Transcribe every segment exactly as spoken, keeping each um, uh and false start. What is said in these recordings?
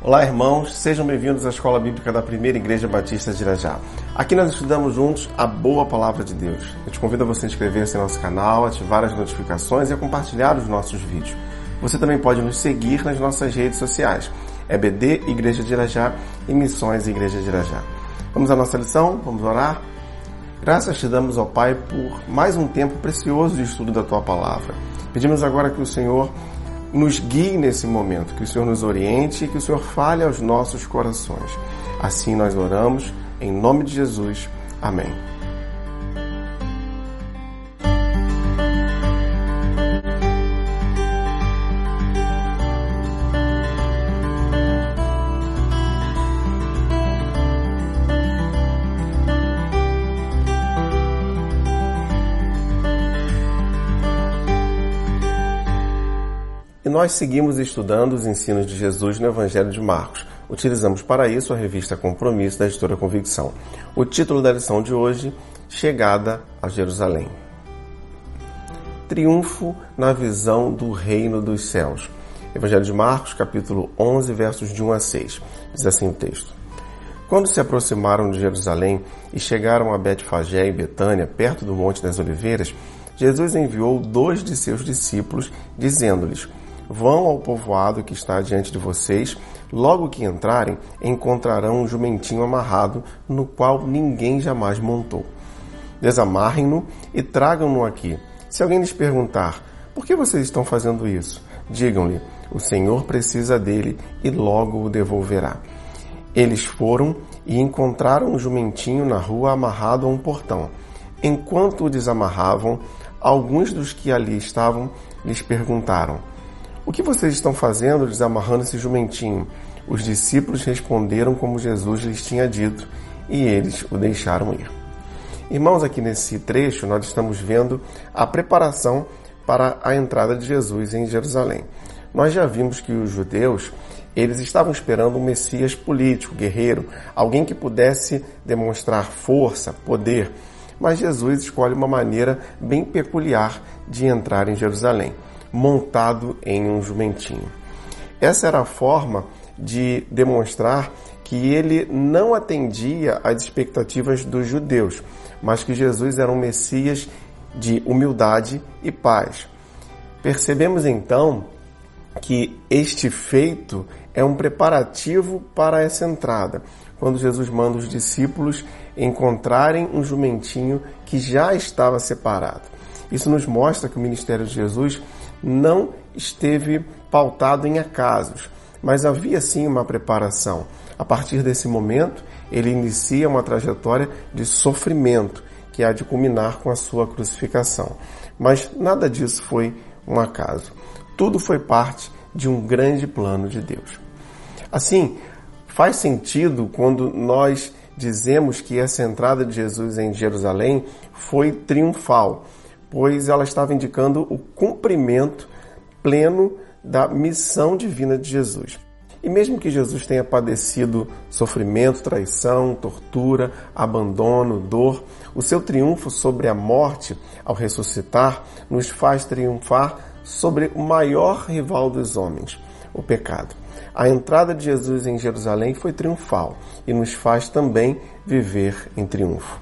Olá, irmãos, sejam bem-vindos à Escola Bíblica da Primeira Igreja Batista de Irajá. Aqui nós estudamos juntos a boa palavra de Deus. Eu te convido a você inscrever-se no nosso canal, ativar as notificações e a compartilhar os nossos vídeos. Você também pode nos seguir nas nossas redes sociais. É B D Igreja de Irajá e Missões Igreja de Irajá. Vamos à nossa lição? Vamos orar? Graças te damos, ó Pai, por mais um tempo precioso de estudo da Tua Palavra. Pedimos agora que o Senhor nos guie nesse momento, que o Senhor nos oriente e que o Senhor fale aos nossos corações. Assim nós oramos, em nome de Jesus. Amém. E nós seguimos estudando os ensinos de Jesus no Evangelho de Marcos. Utilizamos para isso a revista Compromisso da editora Convicção. O título da lição de hoje, Chegada a Jerusalém. Triunfo na visão do reino dos céus. Evangelho de Marcos, capítulo onze, versos de um a seis. Diz assim o texto. Quando se aproximaram de Jerusalém e chegaram a Betfagé e Betânia, perto do Monte das Oliveiras, Jesus enviou dois de seus discípulos, dizendo-lhes: Vão ao povoado que está diante de vocês. Logo que entrarem, encontrarão um jumentinho amarrado, no qual ninguém jamais montou. Desamarrem-no e tragam-no aqui. Se alguém lhes perguntar, por que vocês estão fazendo isso? Digam-lhe, o Senhor precisa dele e logo o devolverá. Eles foram e encontraram um jumentinho na rua amarrado a um portão. Enquanto o desamarravam, alguns dos que ali estavam lhes perguntaram: O que vocês estão fazendo desamarrando esse jumentinho? Os discípulos responderam como Jesus lhes tinha dito, e eles o deixaram ir. Irmãos, aqui nesse trecho nós estamos vendo a preparação para a entrada de Jesus em Jerusalém. Nós já vimos que os judeus, eles estavam esperando um Messias político, guerreiro, alguém que pudesse demonstrar força, poder, mas Jesus escolhe uma maneira bem peculiar de entrar em Jerusalém, montado em um jumentinho. Essa era a forma de demonstrar que ele não atendia às expectativas dos judeus, mas que Jesus era um Messias de humildade e paz. Percebemos então que este feito é um preparativo para essa entrada, quando Jesus manda os discípulos encontrarem um jumentinho que já estava separado. Isso nos mostra que o ministério de Jesus não esteve pautado em acasos, mas havia sim uma preparação. A partir desse momento, ele inicia uma trajetória de sofrimento, que há de culminar com a sua crucificação. Mas nada disso foi um acaso. Tudo foi parte de um grande plano de Deus. Assim, faz sentido quando nós dizemos que essa entrada de Jesus em Jerusalém foi triunfal, pois ela estava indicando o cumprimento pleno da missão divina de Jesus. E mesmo que Jesus tenha padecido sofrimento, traição, tortura, abandono, dor, o seu triunfo sobre a morte ao ressuscitar nos faz triunfar sobre o maior rival dos homens, o pecado. A entrada de Jesus em Jerusalém foi triunfal e nos faz também viver em triunfo.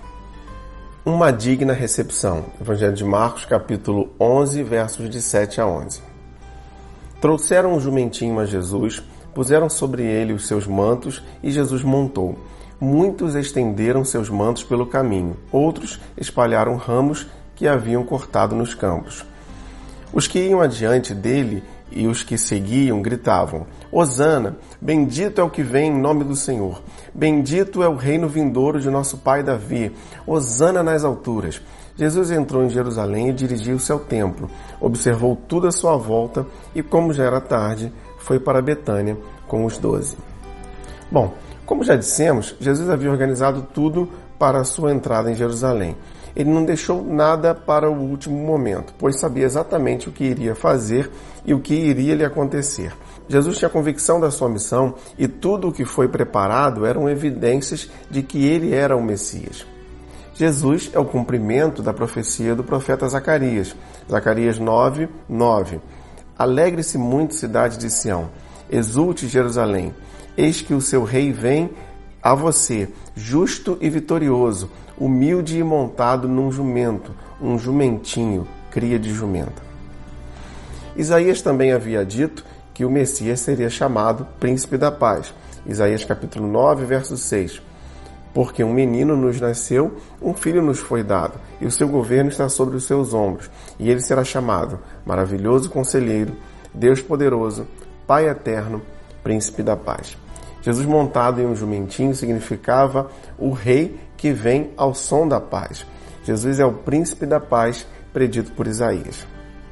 Uma digna recepção. Evangelho de Marcos, capítulo onze, versos de sete a onze. Trouxeram um jumentinho a Jesus, puseram sobre ele os seus mantos e Jesus montou. Muitos estenderam seus mantos pelo caminho, outros espalharam ramos que haviam cortado nos campos. Os que iam adiante dele e os que seguiam gritavam: Hosana, bendito é o que vem em nome do Senhor. Bendito é o reino vindouro de nosso pai Davi. Hosana nas alturas. Jesus entrou em Jerusalém e dirigiu-se ao templo. Observou tudo à sua volta e, como já era tarde, foi para Betânia com os doze. Bom, como já dissemos, Jesus havia organizado tudo para a sua entrada em Jerusalém. Ele não deixou nada para o último momento, pois sabia exatamente o que iria fazer e o que iria lhe acontecer. Jesus tinha convicção da sua missão e tudo o que foi preparado eram evidências de que ele era o Messias. Jesus é o cumprimento da profecia do profeta Zacarias. Zacarias nove, nove. Alegre-se muito, cidade de Sião. Exulte, Jerusalém, eis que o seu rei vem a você, justo e vitorioso, humilde e montado num jumento, um jumentinho, cria de jumenta. Isaías também havia dito que o Messias seria chamado Príncipe da Paz. Isaías capítulo nove, verso seis. Porque um menino nos nasceu, um filho nos foi dado, e o seu governo está sobre os seus ombros, e ele será chamado Maravilhoso Conselheiro, Deus Poderoso, Pai Eterno, Príncipe da Paz. Jesus montado em um jumentinho significava o rei que vem ao som da paz. Jesus é o príncipe da paz predito por Isaías.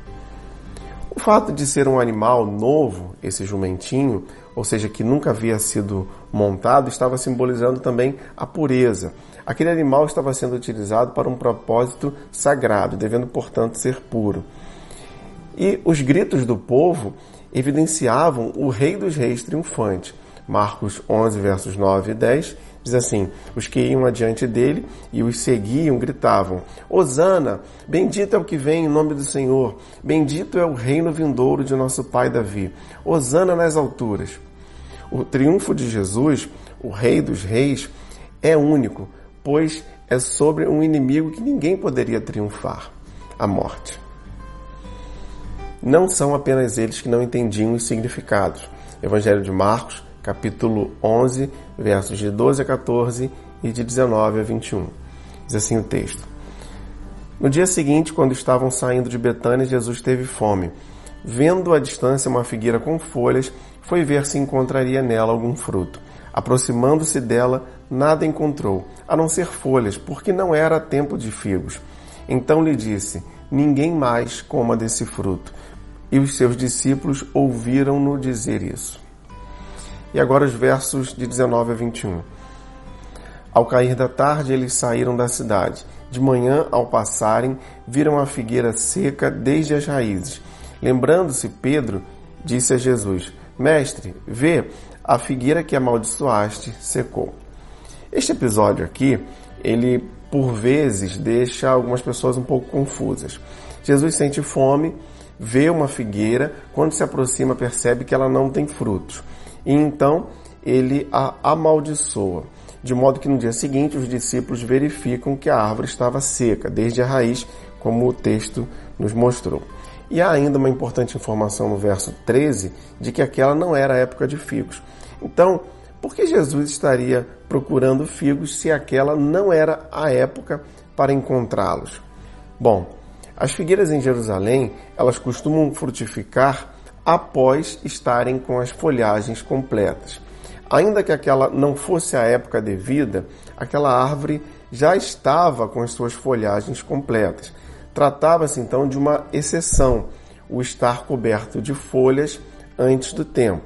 O fato de ser um animal novo, esse jumentinho, ou seja, que nunca havia sido montado, estava simbolizando também a pureza. Aquele animal estava sendo utilizado para um propósito sagrado, devendo, portanto, ser puro. E os gritos do povo evidenciavam o Rei dos Reis triunfante. Marcos onze, versos nove e dez, diz assim: os que iam adiante dele e os seguiam gritavam: Hosana, bendito é o que vem em nome do Senhor, bendito é o reino vindouro de nosso pai Davi, Hosana nas alturas. O triunfo de Jesus, o Rei dos Reis, é único, pois é sobre um inimigo que ninguém poderia triunfar, a morte. Não são apenas eles que não entendiam os significados. Evangelho de Marcos, capítulo onze, versos de doze a quatorze e de dezenove a vinte e um. Diz assim o texto: no dia seguinte, quando estavam saindo de Betânia, Jesus teve fome. Vendo à distância uma figueira com folhas, foi ver se encontraria nela algum fruto. Aproximando-se dela, nada encontrou, a não ser folhas, porque não era tempo de figos. Então lhe disse: ninguém mais coma desse fruto. E os seus discípulos ouviram-no dizer isso. E agora os versos de dezenove a vinte e um. Ao cair da tarde, eles saíram da cidade. De manhã, ao passarem, viram a figueira seca desde as raízes. Lembrando-se, Pedro disse a Jesus: Mestre, vê, a figueira que amaldiçoaste secou. Este episódio aqui, ele por vezes deixa algumas pessoas um pouco confusas. Jesus sente fome, vê uma figueira, quando se aproxima percebe que ela não tem frutos. E então ele a amaldiçoa, de modo que no dia seguinte os discípulos verificam que a árvore estava seca, desde a raiz, como o texto nos mostrou. E há ainda uma importante informação no verso treze, de que aquela não era a época de figos. Então, por que Jesus estaria procurando figos se aquela não era a época para encontrá-los? Bom, as figueiras em Jerusalém, elas costumam frutificar após estarem com as folhagens completas. Ainda que aquela não fosse a época devida, aquela árvore já estava com as suas folhagens completas. Tratava-se então de uma exceção, o estar coberto de folhas antes do tempo.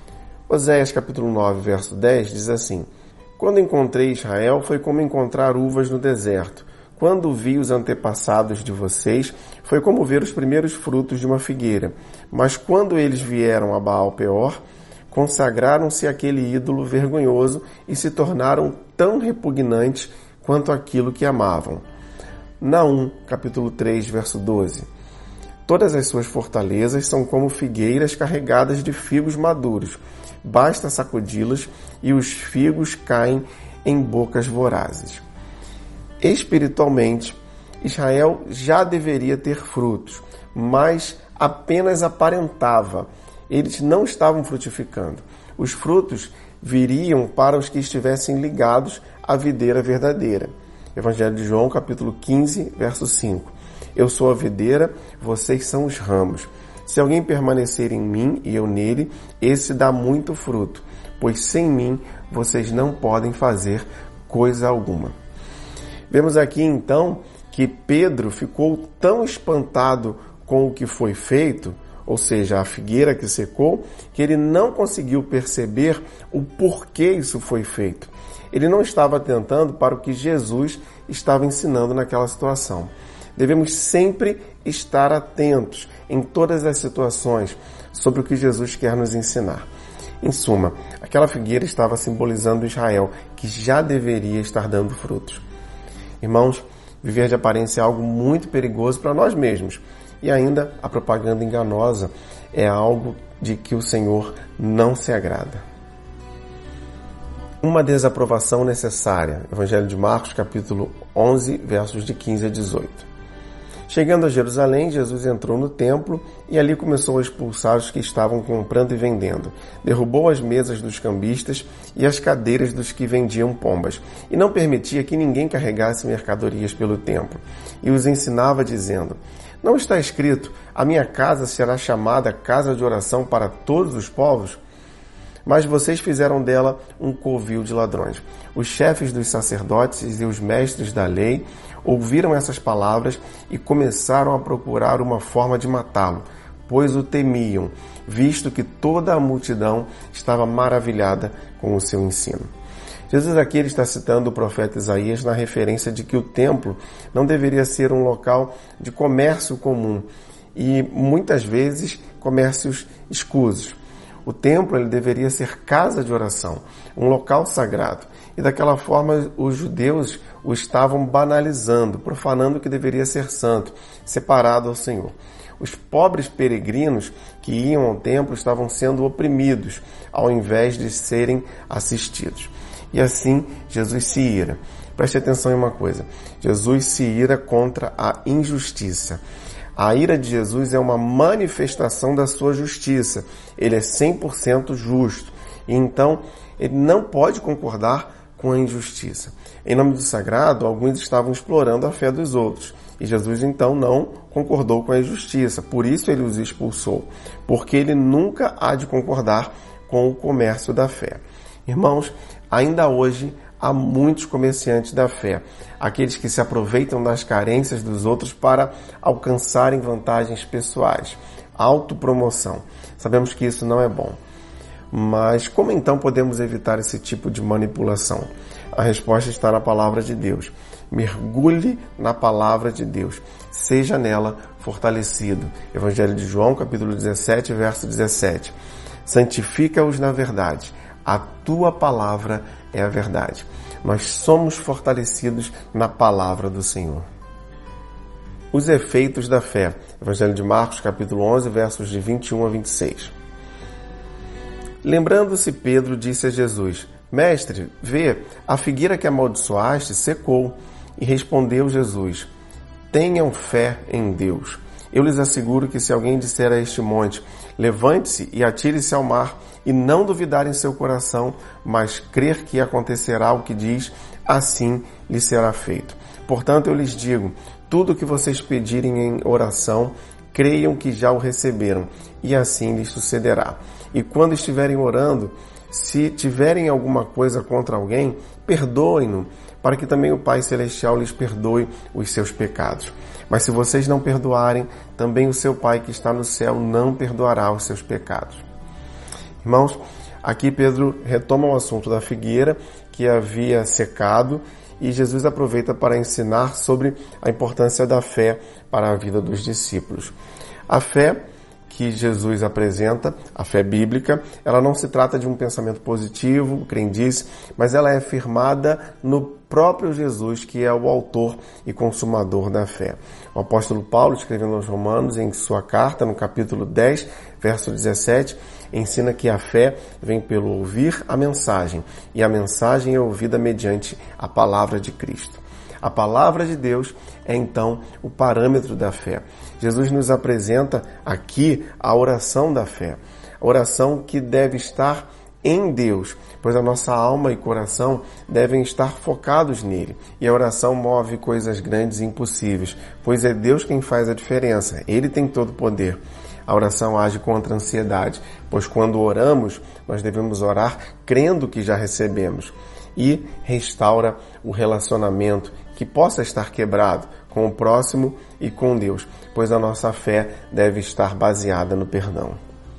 Oséias capítulo nove, verso dez diz assim: quando encontrei Israel, foi como encontrar uvas no deserto. Quando vi os antepassados de vocês, foi como ver os primeiros frutos de uma figueira. Mas quando eles vieram a Baal-Peor, consagraram-se àquele ídolo vergonhoso e se tornaram tão repugnantes quanto aquilo que amavam. Naum, capítulo três, verso doze. Todas as suas fortalezas são como figueiras carregadas de figos maduros. Basta sacudi-las e os figos caem em bocas vorazes. Espiritualmente, Israel já deveria ter frutos, mas apenas aparentava. Eles não estavam frutificando. Os frutos viriam para os que estivessem ligados à videira verdadeira. Evangelho de João, capítulo quinze, verso cinco. Eu sou a videira, vocês são os ramos. Se alguém permanecer em mim e eu nele, esse dá muito fruto, pois sem mim vocês não podem fazer coisa alguma. Vemos aqui então que Pedro ficou tão espantado com o que foi feito, ou seja, a figueira que secou, que ele não conseguiu perceber o porquê isso foi feito. Ele não estava atentando para o que Jesus estava ensinando naquela situação. Devemos sempre estar atentos em todas as situações sobre o que Jesus quer nos ensinar. Em suma, aquela figueira estava simbolizando Israel, que já deveria estar dando frutos. Irmãos, viver de aparência é algo muito perigoso para nós mesmos. E ainda a propaganda enganosa é algo de que o Senhor não se agrada. Uma desaprovação necessária. Evangelho de Marcos, capítulo onze, versos de quinze a dezoito. Chegando a Jerusalém, Jesus entrou no templo e ali começou a expulsar os que estavam comprando e vendendo. Derrubou as mesas dos cambistas e as cadeiras dos que vendiam pombas, e não permitia que ninguém carregasse mercadorias pelo templo. E os ensinava dizendo: não está escrito, a minha casa será chamada casa de oração para todos os povos? Mas vocês fizeram dela um covil de ladrões. Os chefes dos sacerdotes e os mestres da lei ouviram essas palavras e começaram a procurar uma forma de matá-lo, pois o temiam, visto que toda a multidão estava maravilhada com o seu ensino. Jesus aqui ele está citando o profeta Isaías na referência de que o templo não deveria ser um local de comércio comum e, muitas vezes, comércios escusos. O templo ele deveria ser casa de oração, um local sagrado. E daquela forma os judeus o estavam banalizando, profanando o que deveria ser santo, separado ao Senhor. Os pobres peregrinos que iam ao templo estavam sendo oprimidos, ao invés de serem assistidos. E assim Jesus se ira. Preste atenção em uma coisa. Jesus se ira contra a injustiça. A ira de Jesus é uma manifestação da sua justiça. Ele é cem por cento justo. E então, ele não pode concordar com a injustiça. Em nome do sagrado, alguns estavam explorando a fé dos outros. E Jesus, então, não concordou com a injustiça. Por isso, ele os expulsou. Porque ele nunca há de concordar com o comércio da fé. Irmãos, ainda hoje, há muitos comerciantes da fé, aqueles que se aproveitam das carências dos outros para alcançarem vantagens pessoais, autopromoção. Sabemos que isso não é bom. Mas como então podemos evitar esse tipo de manipulação? A resposta está na palavra de Deus. Mergulhe na palavra de Deus. Seja nela fortalecido. Evangelho de João, capítulo dezessete, verso dezessete. Santifica-os na verdade. A tua palavra é a verdade. Nós somos fortalecidos na palavra do Senhor. Os efeitos da fé. Evangelho de Marcos, capítulo onze, versos de vinte e um a vinte e seis. Lembrando-se, Pedro disse a Jesus: Mestre, vê, a figueira que amaldiçoaste secou. E respondeu Jesus: Tenham fé em Deus. Eu lhes asseguro que se alguém disser a este monte: levante-se e atire-se ao mar, e não duvidar em seu coração, mas crer que acontecerá o que diz, assim lhe será feito. Portanto, eu lhes digo, tudo o que vocês pedirem em oração, creiam que já o receberam, e assim lhes sucederá. E quando estiverem orando, se tiverem alguma coisa contra alguém, perdoem-no, para que também o Pai Celestial lhes perdoe os seus pecados. Mas se vocês não perdoarem, também o seu Pai que está no céu não perdoará os seus pecados. Irmãos, aqui Pedro retoma o assunto da figueira que havia secado e Jesus aproveita para ensinar sobre a importância da fé para a vida dos discípulos. A fé que Jesus apresenta, a fé bíblica, ela não se trata de um pensamento positivo, crendice, mas ela é firmada no próprio Jesus, que é o autor e consumador da fé. O apóstolo Paulo, escrevendo aos Romanos, em sua carta, no capítulo dez, verso dezessete, ensina que a fé vem pelo ouvir a mensagem, e a mensagem é ouvida mediante a palavra de Cristo. A palavra de Deus é, então, o parâmetro da fé. Jesus nos apresenta aqui a oração da fé, a oração que deve estar em Deus, pois a nossa alma e coração devem estar focados nele. E a oração move coisas grandes e impossíveis, pois é Deus quem faz a diferença. Ele tem todo o poder. A oração age contra a ansiedade, pois quando oramos, nós devemos orar crendo que já recebemos. E restaura o relacionamento que possa estar quebrado com o próximo e com Deus, pois a nossa fé deve estar baseada no perdão.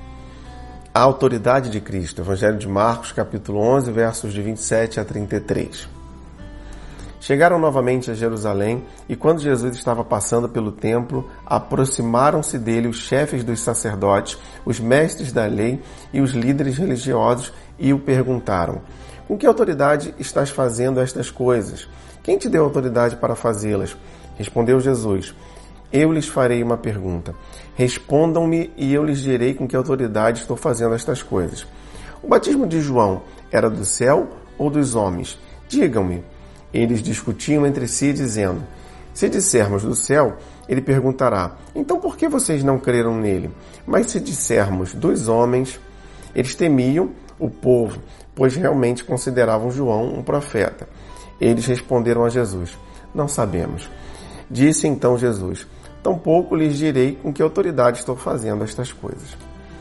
A autoridade de Cristo, Evangelho de Marcos, capítulo onze, versos de vinte e sete a trinta e três. Chegaram novamente a Jerusalém e quando Jesus estava passando pelo templo, aproximaram-se dele os chefes dos sacerdotes, os mestres da lei e os líderes religiosos e o perguntaram: com que autoridade estás fazendo estas coisas? Quem te deu autoridade para fazê-las? Respondeu Jesus: eu lhes farei uma pergunta. Respondam-me e eu lhes direi com que autoridade estou fazendo estas coisas. O batismo de João era do céu ou dos homens? Digam-me. Eles discutiam entre si, dizendo: se dissermos do céu, ele perguntará: então por que vocês não creram nele? Mas se dissermos dos homens, eles temiam o povo, pois realmente consideravam João um profeta. Eles responderam a Jesus: não sabemos. Disse então Jesus: tampouco lhes direi com que autoridade estou fazendo estas coisas.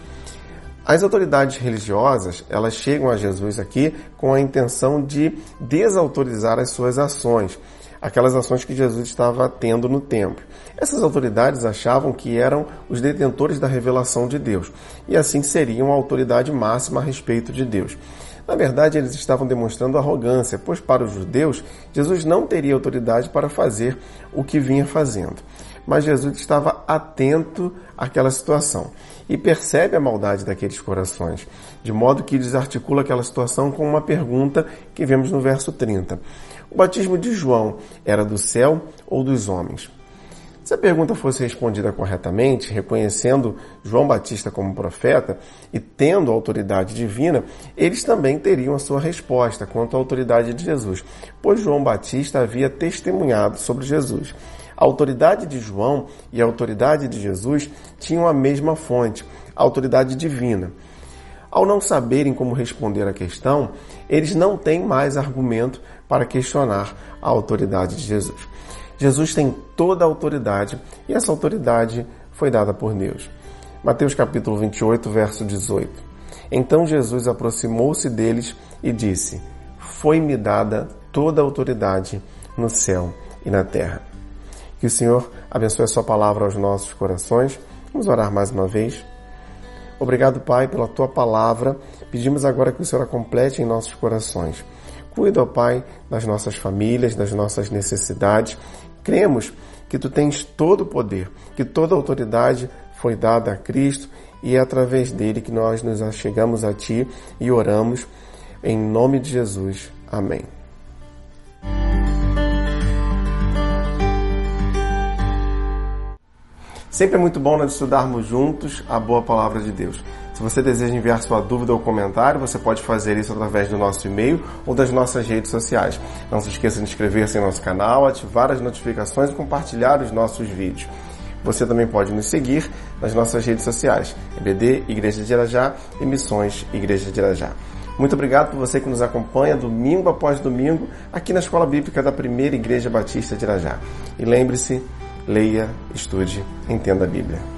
As autoridades religiosas, elas chegam a Jesus aqui com a intenção de desautorizar as suas ações, aquelas ações que Jesus estava tendo no templo. Essas autoridades achavam que eram os detentores da revelação de Deus, e assim seriam a autoridade máxima a respeito de Deus. Na verdade, eles estavam demonstrando arrogância, pois para os judeus, Jesus não teria autoridade para fazer o que vinha fazendo. Mas Jesus estava atento àquela situação e percebe a maldade daqueles corações, de modo que desarticula aquela situação com uma pergunta que vemos no verso trinta. O batismo de João era do céu ou dos homens? Se a pergunta fosse respondida corretamente, reconhecendo João Batista como profeta e tendo a autoridade divina, eles também teriam a sua resposta quanto à autoridade de Jesus, pois João Batista havia testemunhado sobre Jesus. A autoridade de João e a autoridade de Jesus tinham a mesma fonte, a autoridade divina. Ao não saberem como responder à questão, eles não têm mais argumento para questionar a autoridade de Jesus. Jesus tem toda a autoridade e essa autoridade foi dada por Deus. Mateus capítulo vinte e oito, verso dezoito. Então Jesus aproximou-se deles e disse: foi-me dada toda a autoridade no céu e na terra. Que o Senhor abençoe a sua palavra aos nossos corações. Vamos orar mais uma vez. Obrigado, Pai, pela tua palavra. Pedimos agora que o Senhor a complete em nossos corações. Cuida, ó Pai, das nossas famílias, das nossas necessidades. Cremos que tu tens todo o poder, que toda a autoridade foi dada a Cristo e é através dele que nós nos achegamos a ti e oramos em nome de Jesus. Amém. Sempre é muito bom nós estudarmos juntos a boa palavra de Deus. Se você deseja enviar sua dúvida ou comentário, você pode fazer isso através do nosso e-mail ou das nossas redes sociais. Não se esqueça de inscrever-se em nosso canal, ativar as notificações e compartilhar os nossos vídeos. Você também pode nos seguir nas nossas redes sociais, E B D, Igreja de Irajá e Missões Igreja de Irajá. Muito obrigado por você que nos acompanha domingo após domingo aqui na Escola Bíblica da Primeira Igreja Batista de Irajá. E lembre-se, leia, estude, entenda a Bíblia.